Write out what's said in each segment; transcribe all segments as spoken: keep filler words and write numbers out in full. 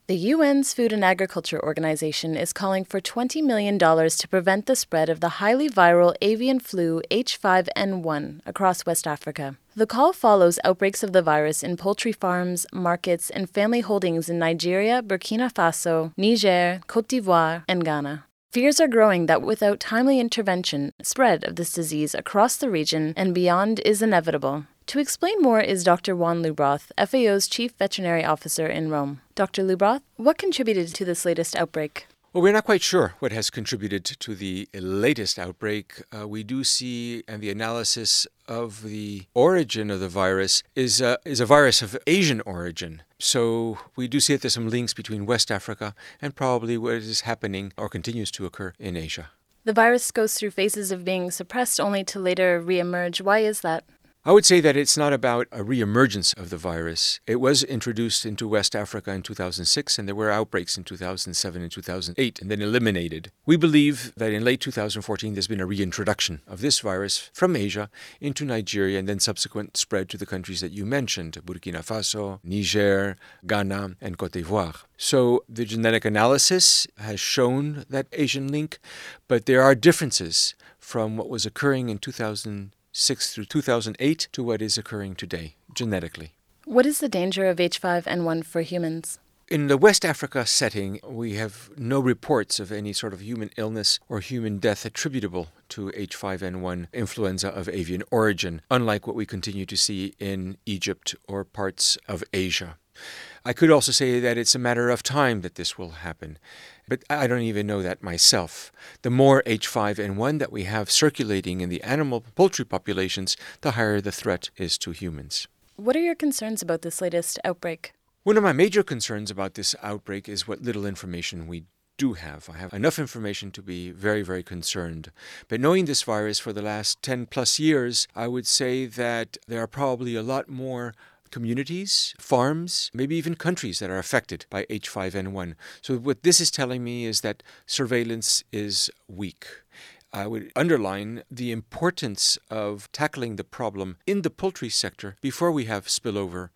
The U N's Food and Agriculture Organization is calling for twenty million dollars to prevent the spread of the highly viral avian flu H five N one across West Africa. The call follows outbreaks of the virus in poultry farms, markets, and family holdings in Nigeria, Burkina Faso, Niger, Côte d'Ivoire, and Ghana. Fears are growing that without timely intervention, spread of this disease across the region and beyond is inevitable. To explain more is Doctor Juan Lubroth, F A O's Chief Veterinary Officer in Rome. Doctor Lubroth, what contributed to this latest outbreak? Well, we're not quite sure what has contributed to the latest outbreak. Uh, we do see, and the analysis of the origin of the virus is, uh, is a virus of Asian origin. So we do see that there's some links between West Africa and probably what is happening or continues to occur in Asia. The virus goes through phases of being suppressed only to later reemerge. Why is that? I would say that it's not about a reemergence of the virus. It was introduced into West Africa in two thousand six, and there were outbreaks in two thousand seven and two thousand eight, and then eliminated. We believe that in late two thousand fourteen, there's been a reintroduction of this virus from Asia into Nigeria, and then subsequent spread to the countries that you mentioned, Burkina Faso, Niger, Ghana, and Côte d'Ivoire. So the genetic analysis has shown that Asian link, but there are differences from what was occurring in two thousand six through two thousand eight to what is occurring today, genetically. What is the danger of H five N one for humans? In the West Africa setting, we have no reports of any sort of human illness or human death attributable to H five N one influenza of avian origin, unlike what we continue to see in Egypt or parts of Asia. I could also say that it's a matter of time that this will happen, but I don't even know that myself. The more H five N one that we have circulating in the animal poultry populations, the higher the threat is to humans. What are your concerns about this latest outbreak? One of my major concerns about this outbreak is what little information we do have. I have enough information to be very, very concerned. But knowing this virus for the last ten plus years, I would say that there are probably a lot more communities, farms, maybe even countries that are affected by H five N one. So what this is telling me is that surveillance is weak. I would underline the importance of tackling the problem in the poultry sector before we have spillover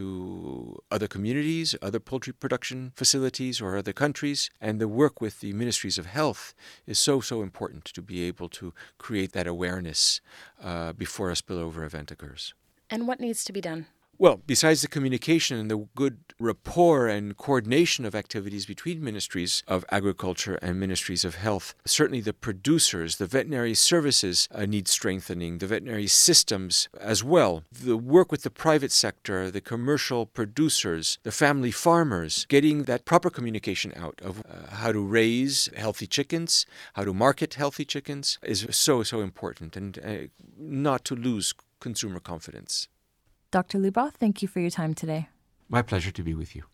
into other communities, other poultry production facilities, or other countries. And the work with the ministries of health is so, so important to be able to create that awareness uh, before a spillover event occurs. And what needs to be done? Well, besides the communication and the good rapport and coordination of activities between ministries of agriculture and ministries of health, certainly the producers, the veterinary services uh, need strengthening, the veterinary systems as well. The work with the private sector, the commercial producers, the family farmers, getting that proper communication out of uh, how to raise healthy chickens, how to market healthy chickens is so, so important, and uh, not to lose consumer confidence. Doctor Lubroth, thank you for your time today. My pleasure to be with you.